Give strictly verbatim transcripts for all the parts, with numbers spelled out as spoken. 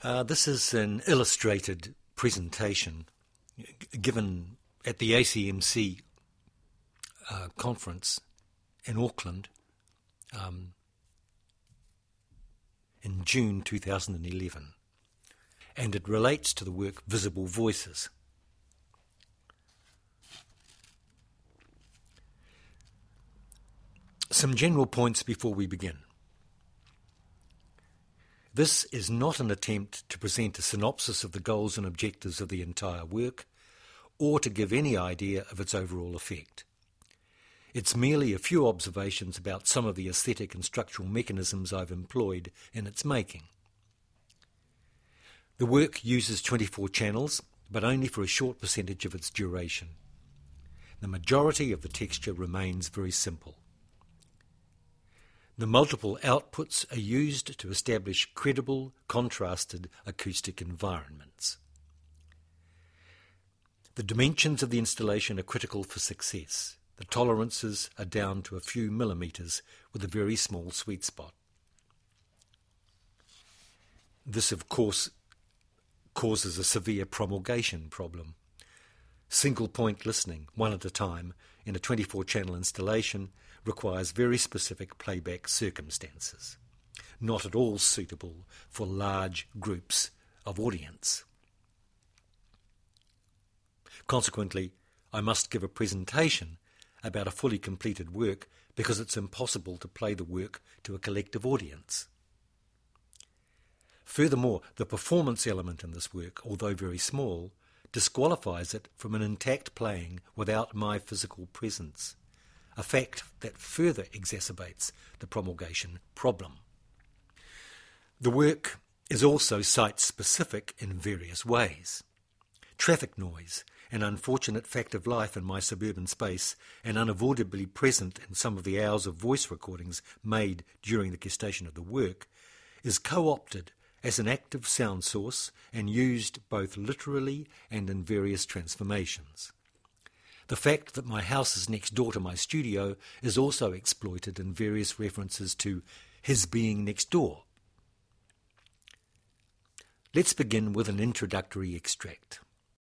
Uh, this is an illustrated presentation given at the A C M C uh, conference in Auckland um, in June two thousand eleven, and it relates to the work Visible Voices. Some general points before we begin. This is not an attempt to present a synopsis of the goals and objectives of the entire work, or to give any idea of its overall effect. It's merely a few observations about some of the aesthetic and structural mechanisms I've employed in its making. The work uses twenty-four channels, but only for a short percentage of its duration. The majority of the texture remains very simple. The multiple outputs are used to establish credible, contrasted acoustic environments. The dimensions of the installation are critical for success. The tolerances are down to a few millimetres with a very small sweet spot. This, of course, causes a severe promulgation problem. Single-point listening, one at a time, in a twenty-four channel installation requires very specific playback circumstances, not at all suitable for large groups of audience. Consequently, I must give a presentation about a fully completed work because it's impossible to play the work to a collective audience. Furthermore, the performance element in this work, although very small, disqualifies it from an intact playing without my physical presence, a fact that further exacerbates the promulgation problem. The work is also site-specific in various ways. Traffic noise, an unfortunate fact of life in my suburban space and unavoidably present in some of the hours of voice recordings made during the gestation of the work, is co-opted as an active sound source and used both literally and in various transformations. The fact that my house is next door to my studio is also exploited in various references to his being next door. Let's begin with an introductory extract.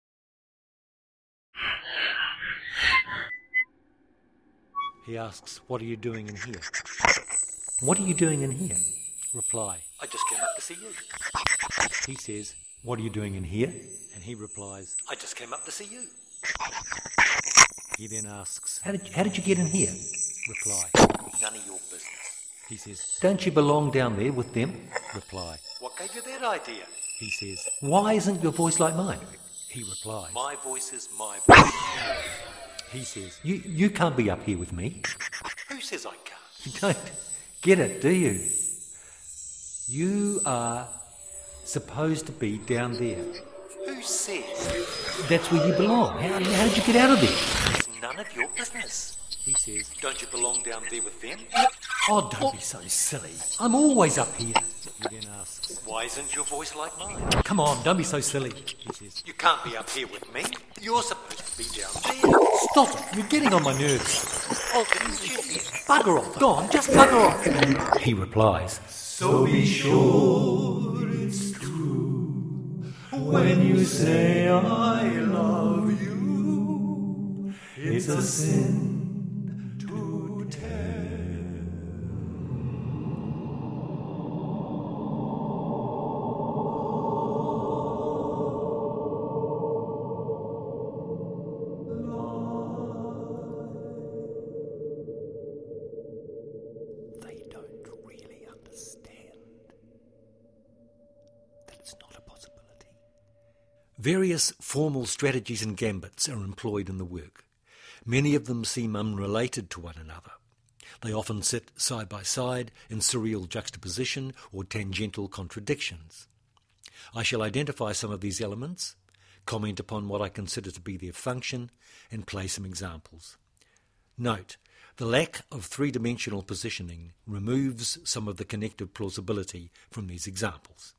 He asks, "What are you doing in here?" "What are you doing in here?" Reply, "I just came up to see you." He says, "What are you doing in here?" And he replies, "I just came up to see you." He then asks, how did, you, how did you get in here?" Reply, "None of your business." He says, "Don't you belong down there with them?" Reply, "What gave you that idea?" He says, "Why isn't your voice like mine?" He replies, "My voice is my voice." He says, you, you can't be up here with me." "Who says I can't?" You don't get it, do you? You are supposed to be down there. "Who says?" That's where you belong. How, how did you get out of there? "It's none of your business." He says, "Don't you belong down there with them?" "Oh, don't be so silly. I'm always up here." He then asks, "Why isn't your voice like mine?" "Come on, don't be so silly." He says, "You can't be up here with me. You're supposed to be down there." "Stop it, you're getting on my nerves." "Oh, didn't you hear?" "Bugger off, Don, just bugger off." He replies, "So be sure it's true when you say I love you. It's a sin to tell." They don't really understand that it's not a possibility. Various formal strategies and gambits are employed in the work. Many of them seem unrelated to one another. They often sit side by side in surreal juxtaposition or tangential contradictions. I shall identify some of these elements, comment upon what I consider to be their function, and play some examples. Note, the lack of three-dimensional positioning removes some of the connective plausibility from these examples.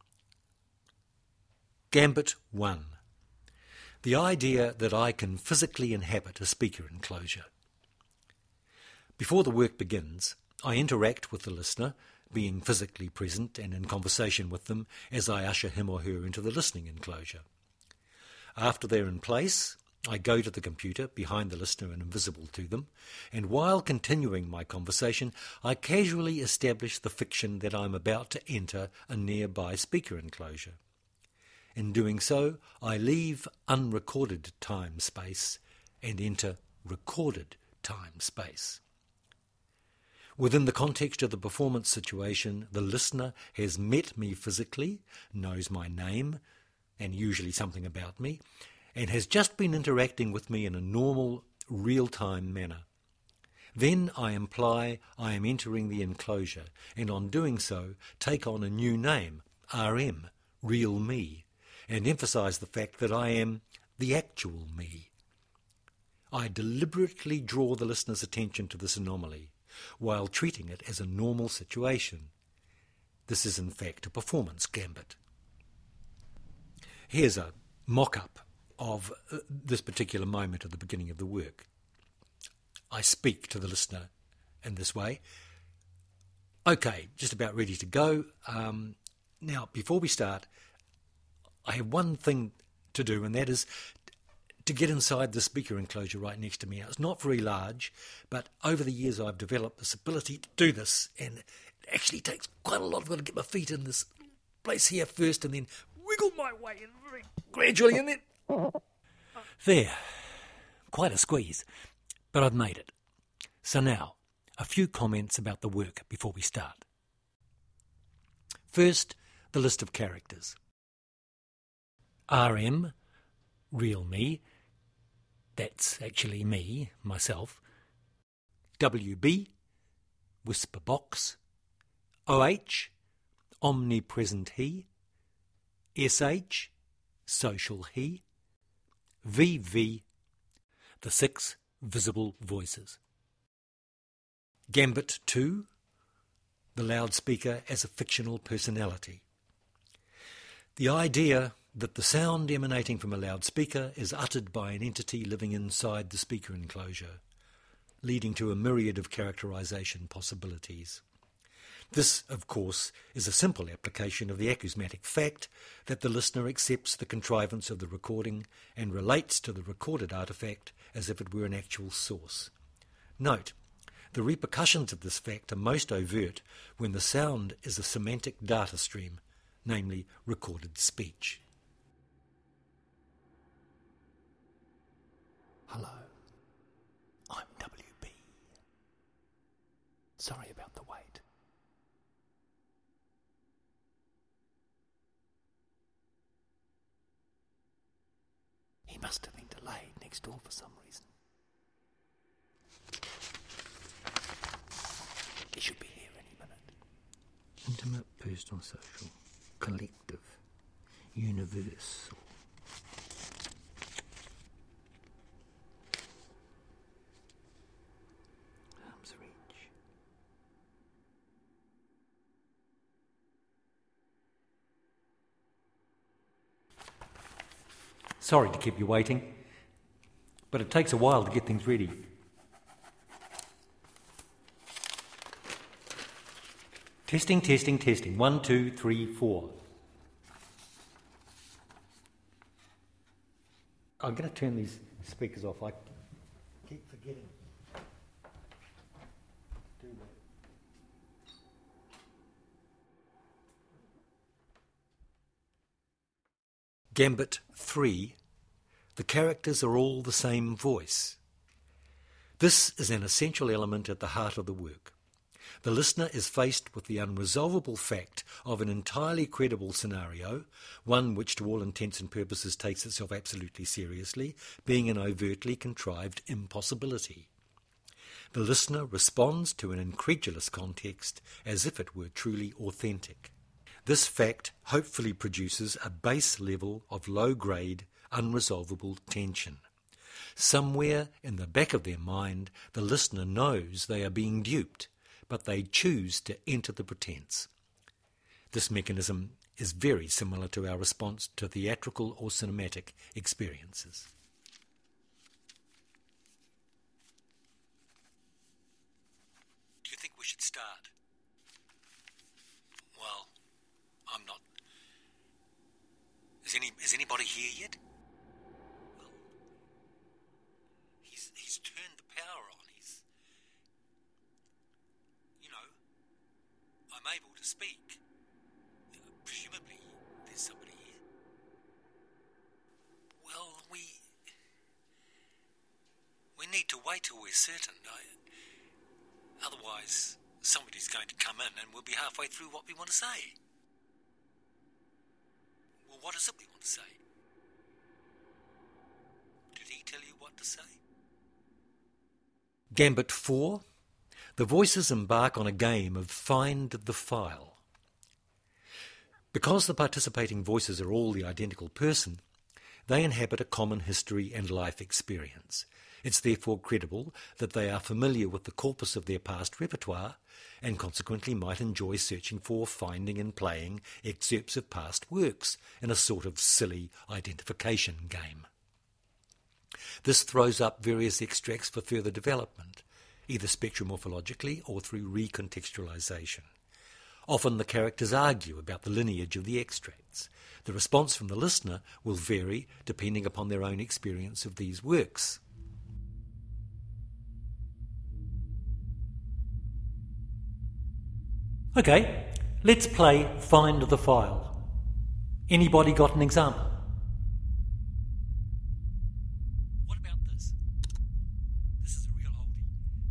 Gambit one. The idea that I can physically inhabit a speaker enclosure. Before the work begins, I interact with the listener being physically present and in conversation with them as I usher him or her into the listening enclosure. After they're in place, I go to the computer behind the listener and invisible to them, and while continuing my conversation, I casually establish the fiction that I'm about to enter a nearby speaker enclosure. In doing so, I leave unrecorded time-space and enter recorded time-space. Within the context of the performance situation, the listener has met me physically, knows my name, and usually something about me, and has just been interacting with me in a normal, real-time manner. Then I imply I am entering the enclosure, and on doing so, take on a new name, R M, Real Me, and emphasise the fact that I am the actual me. I deliberately draw the listener's attention to this anomaly, while treating it as a normal situation. This is in fact a performance gambit. Here's a mock-up of uh, this particular moment at the beginning of the work. I speak to the listener in this way. Okay, just about ready to go. Um, now, before we start, I have one thing to do, and that is to get inside the speaker enclosure right next to me. It's not very large, but over the years I've developed this ability to do this, and it actually takes quite a lot. I've got to get my feet in this place here first and then wiggle my way in very gradually, and then there, quite a squeeze, but I've made it. So now, a few comments about the work before we start. First, the list of characters. R M, Real Me, that's actually me, myself. W B, Whisper Box. O H, Omnipresent He. S H, Social He. V V, the six visible voices. Gambit two, the loudspeaker as a fictional personality. The idea that the sound emanating from a loudspeaker is uttered by an entity living inside the speaker enclosure, leading to a myriad of characterization possibilities. This, of course, is a simple application of the acousmatic fact that the listener accepts the contrivance of the recording and relates to the recorded artefact as if it were an actual source. Note, the repercussions of this fact are most overt when the sound is a semantic data stream, namely recorded speech. Hello, I'm W B. Sorry about the wait. He must have been delayed next door for some reason. He should be here any minute. Intimate, personal, social, collective, universal. Arm's reach. Sorry to keep you waiting, but it takes a while to get things ready. Testing, testing, testing. One, two, three, four. I'm going to turn these speakers off. I keep forgetting. Do that. Gambit three. The characters are all the same voice. This is an essential element at the heart of the work. The listener is faced with the unresolvable fact of an entirely credible scenario, one which to all intents and purposes takes itself absolutely seriously, being an overtly contrived impossibility. The listener responds to an incredulous context as if it were truly authentic. This fact hopefully produces a base level of low-grade, unresolvable tension. Somewhere in the back of their mind, the listener knows they are being duped, but they choose to enter the pretense. This mechanism is very similar to our response to theatrical or cinematic experiences. Do you think we should start? Well, I'm not... Is any is anybody here yet? Well, he's, he's turned the power on. He's... You know, I'm able to speak. Presumably, there's somebody here. Well, we... We need to wait till we're certain. I, otherwise, somebody's going to come in and we'll be halfway through what we want to say. Well, what is it we want to say? Did he tell you what to say? Gambit four. The voices embark on a game of Find the File. Because the participating voices are all the identical person, they inhabit a common history and life experience. It's therefore credible that they are familiar with the corpus of their past repertoire and consequently might enjoy searching for, finding and playing excerpts of past works in a sort of silly identification game. This throws up various extracts for further development, either spectromorphologically or through recontextualization. Often the characters argue about the lineage of the extracts. The response from the listener will vary depending upon their own experience of these works. Okay, let's play Find the File. Anybody got an example? What about this? This is a real oldie.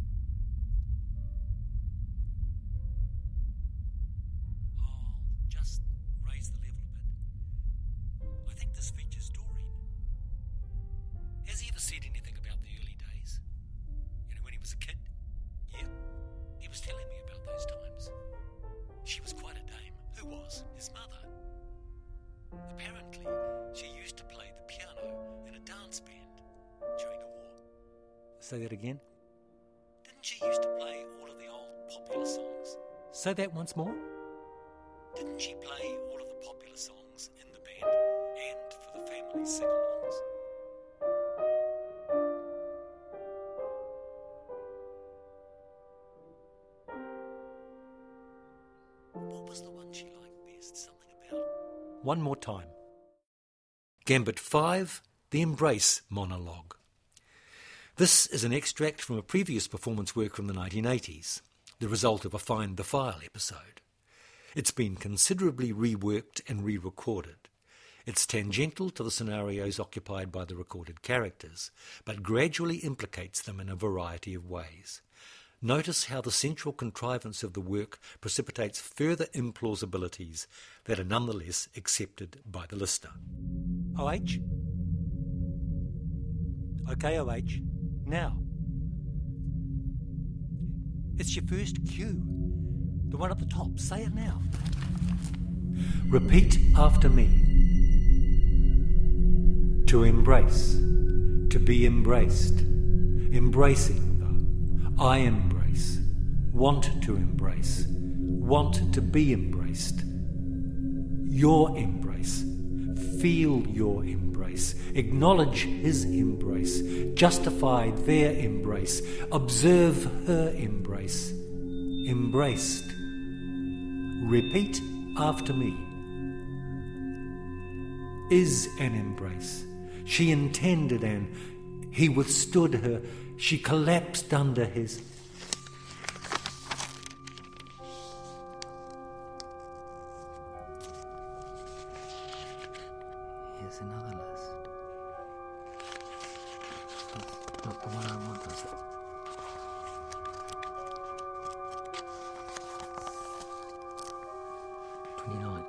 I'll just raise the level a bit. I think this features Doreen. Has he ever said anything about the early days? You know, when he was a kid? Yeah, he was telling me about those times. She was quite a dame. Who was? His mother. Apparently, she used to play the piano in a dance band during the war. Say that again? Didn't she used to play all of the old popular songs? Say that once more? Didn't she play all of the popular songs in the band and for the family sing-alongs? What was the one she liked best? Something about... One more time. Gambit five, the Embrace monologue. This is an extract from a previous performance work from the nineteen eighties, the result of a Find the File episode. It's been considerably reworked and re-recorded. It's tangential to the scenarios occupied by the recorded characters, but gradually implicates them in a variety of ways. Notice how the central contrivance of the work precipitates further implausibilities that are nonetheless accepted by the listener. O H? Okay, O H. Now. It's your first cue. The one at the top. Say it now. Repeat after me. To embrace. To be embraced. Embracing. I embrace, want to embrace, want to be embraced. Your embrace, feel your embrace, acknowledge his embrace, justify their embrace, observe her embrace, embraced. Repeat after me. Is an embrace. She intended and he withstood her. She collapsed under his... Here's another list. That's not the one I want, is it? twenty-ninth.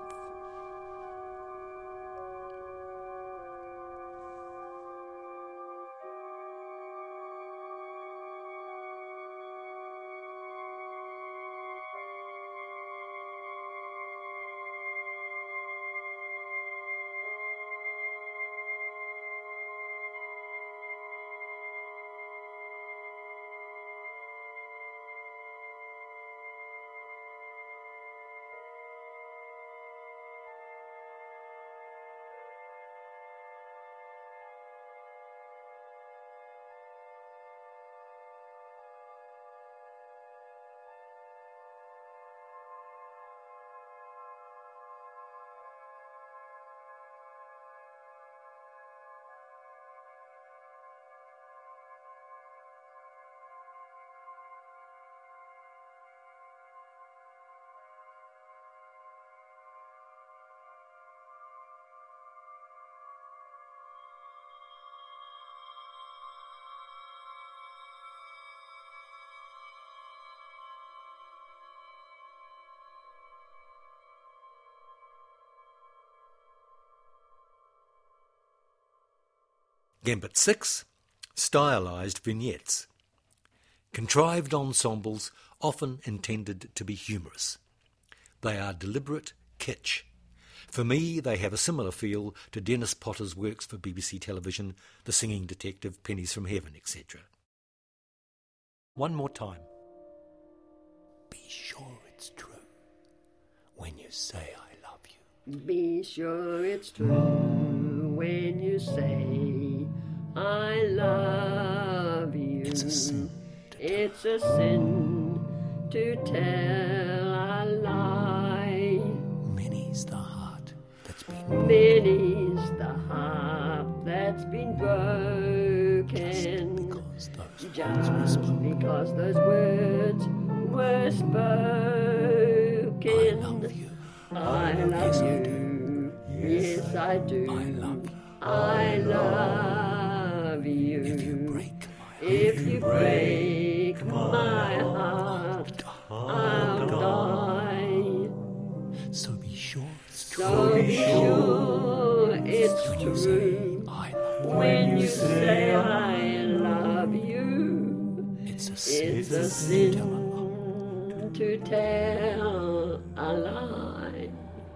Gambit six, stylised vignettes. Contrived ensembles often intended to be humorous. They are deliberate kitsch. For me, they have a similar feel to Dennis Potter's works for B B C television, The Singing Detective, Pennies from Heaven, et cetera. One more time. Be sure it's true when you say I love you. Be sure it's true when you say I love you. It's a sin. It's a sin to tell a lie. Many's the heart that's been Many's the heart that's been broken. because those Just words were spoken. because those words were spoken. I love you. I love you. Yes, I do. I love you. I love you. If you break my If you break my heart, I'll die. so be sure it's true So be sure it's when you say true I love you. when you say I love you. It's a sin. It's a sin to tell a lie.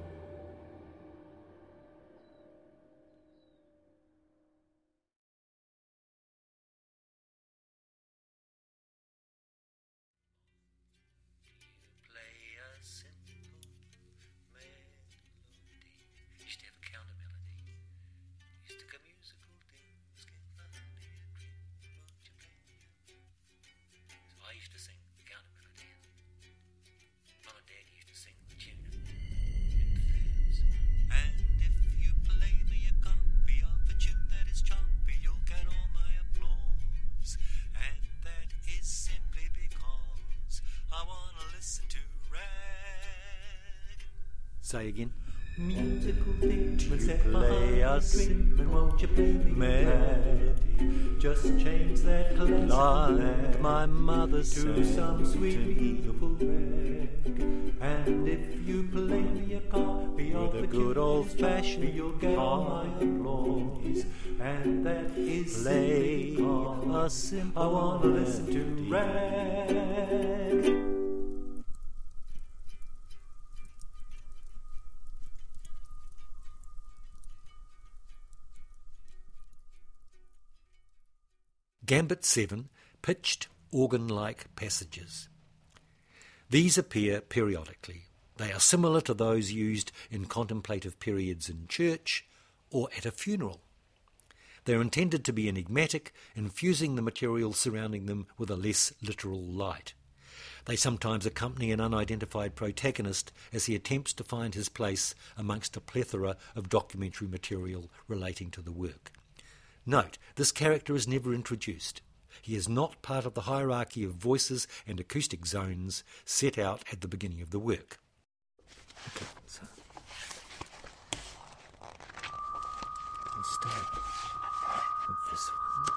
Play a simple melody. Used to have a counter melody. Used to come musical things. Get the honey and cream. Won't you play? So I used to sing the counter melody. Mum and Dad used to sing the tune in thirds. And if you play me a copy of a tune that is choppy, you'll get all my applause. And that is simply because I wanna listen to rag. Say again. Musical demons set my heart dreaming. Won't you play me melody? Just change that classic Like my mother to said some sweet, to me. beautiful rag. And if you play me a copy of With a the good tune old-fashioned that's choppy, you'll get all my applause. And that is Play simply a because simple I wanna listen to melody. rag. Gambit seven, pitched organ-like passages. These appear periodically. They are similar to those used in contemplative periods in church or at a funeral. They are intended to be enigmatic, infusing the material surrounding them with a less literal light. They sometimes accompany an unidentified protagonist as he attempts to find his place amongst a plethora of documentary material relating to the work. Note, this character is never introduced. He is not part of the hierarchy of voices and acoustic zones set out at the beginning of the work. Okay, so we'll start with this one.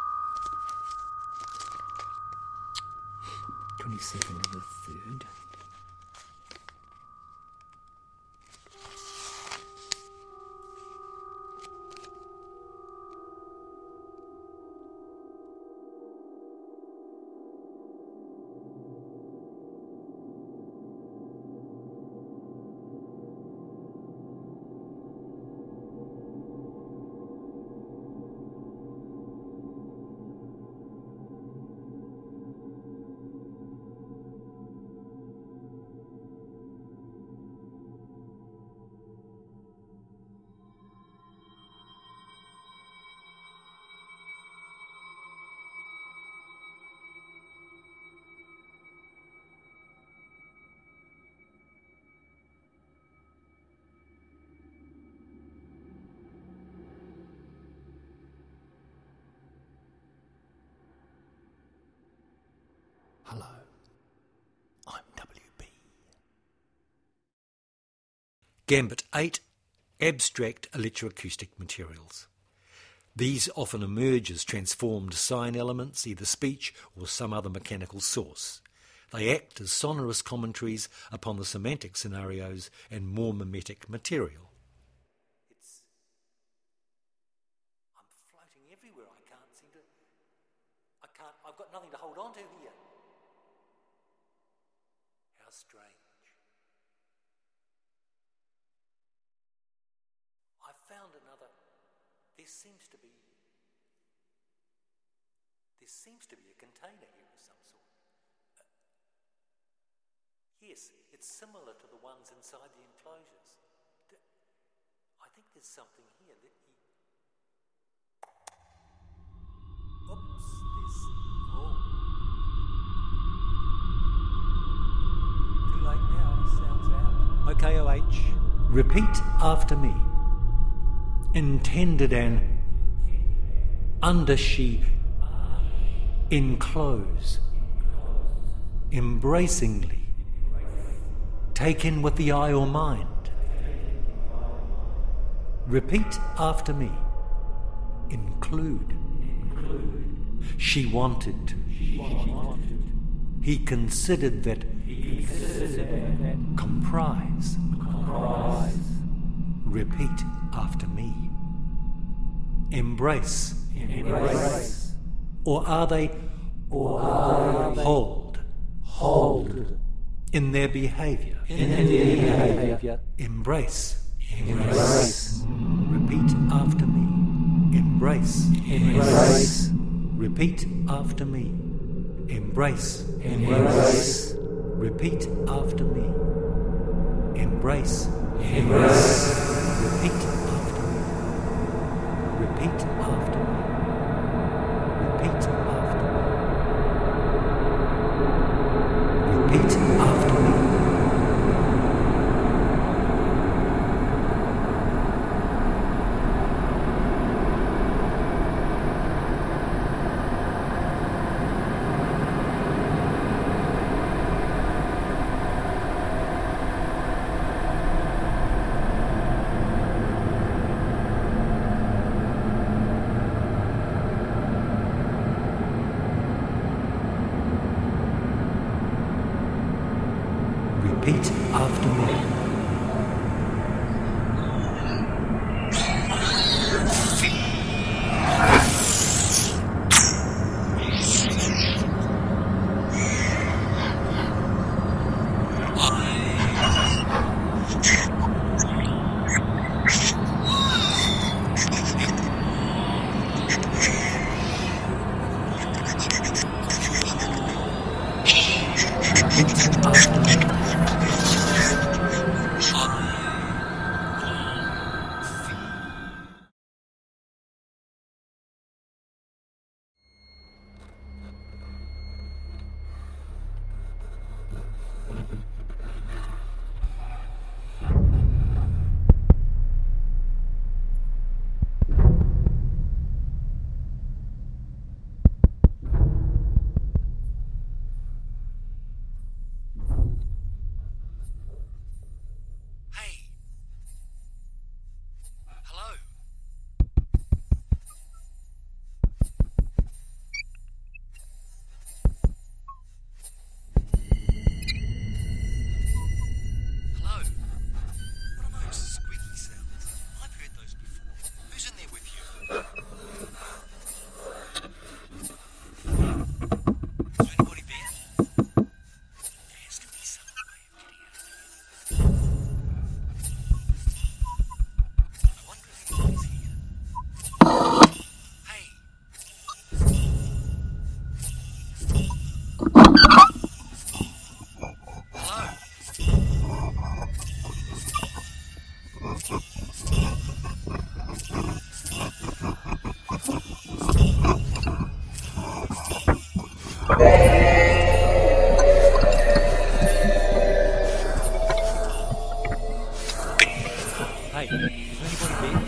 twenty-second of the third. Hello, I'm W B. Gambit eight, abstract electroacoustic materials. These often emerge as transformed sign elements, either speech or some other mechanical source. They act as sonorous commentaries upon the semantic scenarios and more mimetic material. It's... I'm floating everywhere I strange. I've found another. There seems to be. There seems to be a container here of some sort. Uh, yes, it's similar to the ones inside the enclosures. D- I think there's something here that he. Oops, there's. Oh. Too late now, the sound's out. Okay, O H, repeat after me. Intended and under she enclose, embracingly, take in with the eye or mind. Repeat after me. Include. She wanted to. He considered that. Comprise. Repeat after me. Embrace. Embrace. Or are they? Or are they? Hold. Hold. In their behaviour. In their behaviour. Embrace. Embrace. Repeat after me. Embrace. Embrace. Repeat after me. Embrace. Embrace. Repeat after me. Embrace. Embrace. Repeat after me. Repeat after me. Repeat after me. Repeat after me. Repeat after me. Repeat after me. Hey, is anybody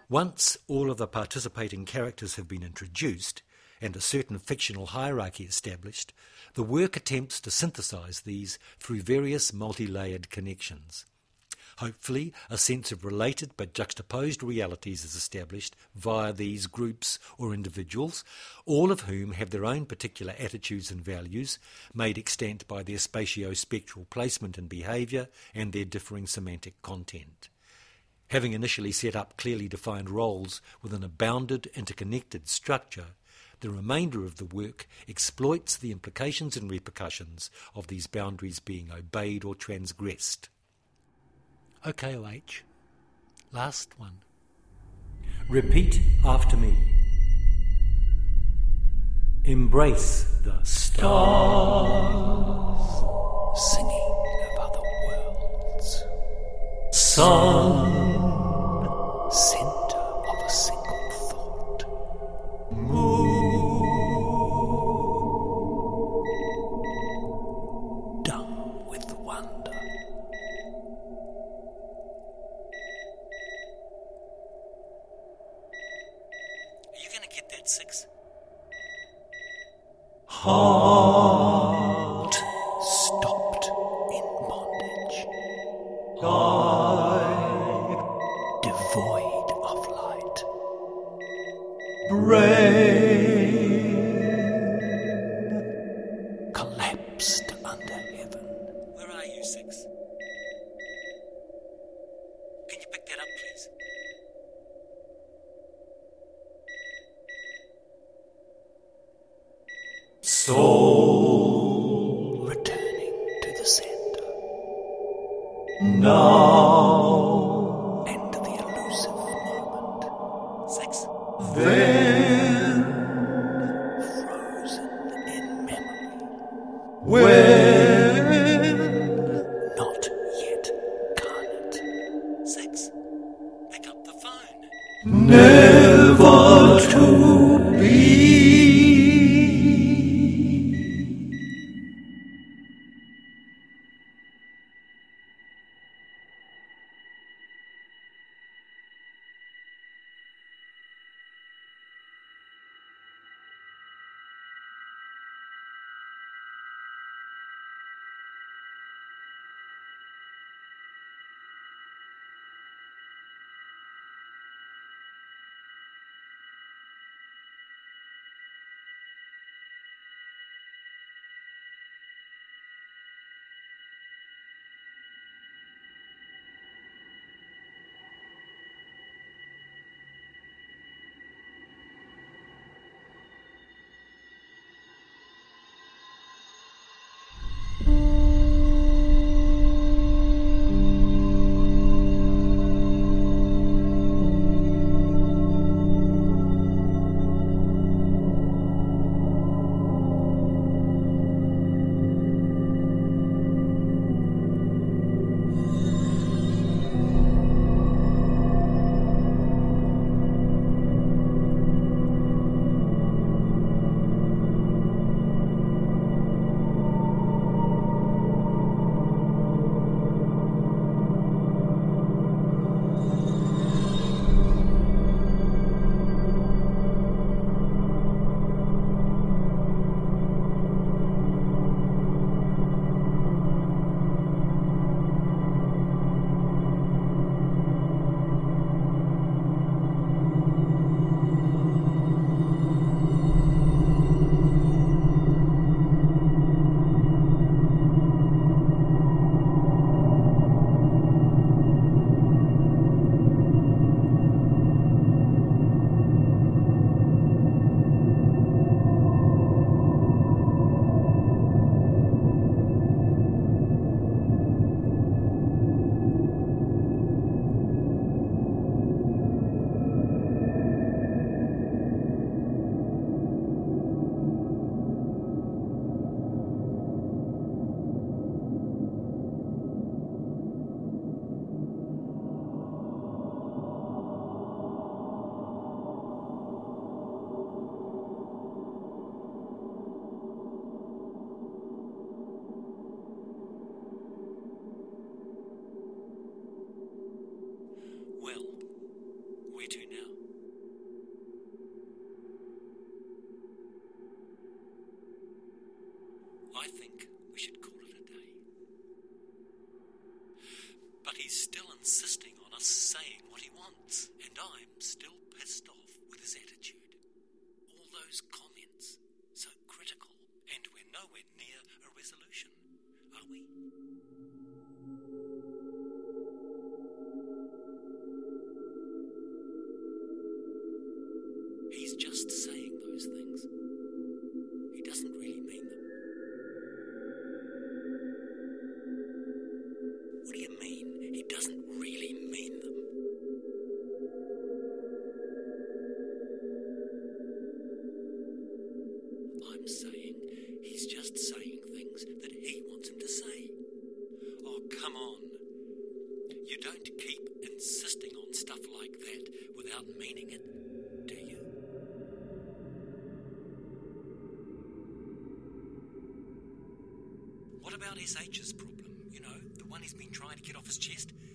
Once all of the participating characters have been introduced and a certain fictional hierarchy established, the work attempts to synthesize these through various multi-layered connections. Hopefully, a sense of related but juxtaposed realities is established via these groups or individuals, all of whom have their own particular attitudes and values, made extant by their spatio-spectral placement and behaviour and their differing semantic content. Having initially set up clearly defined roles within a bounded, interconnected structure, the remainder of the work exploits the implications and repercussions of these boundaries being obeyed or transgressed. O K O H. Last one. Repeat after me. Embrace the stars, Singing of other worlds. sun, Centre of a single thought. Dumb with wonder. Are you going to get that, Six? heart, Stopped in bondage. Devoid of light. brain, Collapsed under heaven. Where are you, Six? Can you pick that up, please? soul, Returning to the centre. now, And the elusive moment. Six? then, Frozen in memory. when, Not yet carnate. Six? Pick up the phone. never to be. just saying what he wants, and I'm still pissed off with his attitude. All those comments, so critical, and we're nowhere near a resolution, are we? He's just saying those things. He doesn't really mean them. What do you mean, he doesn't really mean them? I'm saying he's just saying things that he wants him to say. Oh, come on. You don't keep insisting on stuff like that without meaning it, do you? What about S H's problem? You know, the one he's been trying to get off his chest?